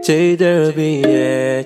Say there'll be, yeah.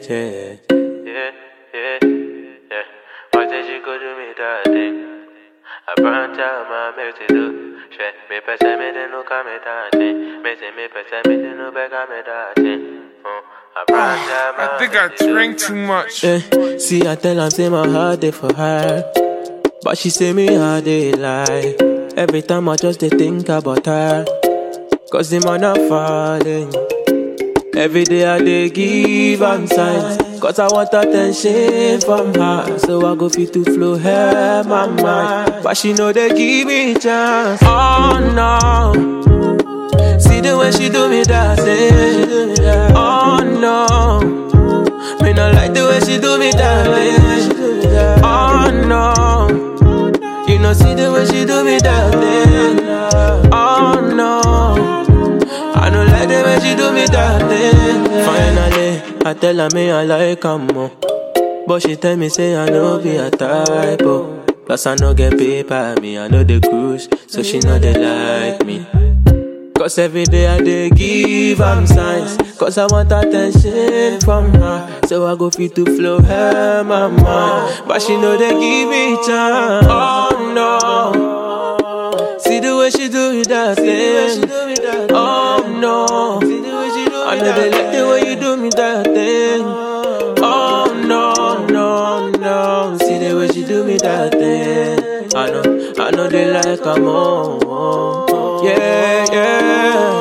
Why did you go do me that thing? I burnt out my milk to do. Shit, me pesa me de no come dancing. Me say me pesa me de no beg me dancing. I think I drank too much. See, I tell her, say my heart day for her, but she say me how they lie. Every time I just dey think about her, cause the man not falling. Every day I dey give am signs, cause I want attention from her. So I go fit to flow her my mind, but she know they give me chance. Oh no, see the way she do me that thing. Oh no, me not like the way she do me that thing. Oh no, you know see the way she do me that thing. Oh no, I don't like the way she do me that thing. Finally, I tell her me I like her more, but she tell me say I no be a type, oh. Plus I no get paper, me I know the cruise, so she know they like me. Cause every day I dey give am signs, cause I want attention from her. So I go fit to flow her my mind, but she know they give me chance. Oh no, see the way she do it that thing. Oh no, I know they like the way you do me that thing. Oh no, see the way she do me that thing. I know they like her more. Yeah.